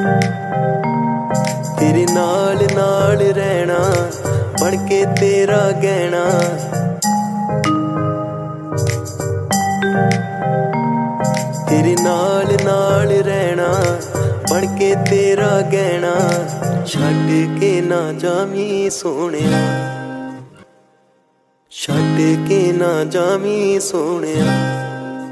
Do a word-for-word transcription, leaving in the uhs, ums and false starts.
तेरे नाल नाल रहना बन के तेरा गहना। तेरे नाल नाल रहना बन के तेरा गहना। छड्ड के ना जामी सोहणिया, छड्ड के ना जामी सोहणिया।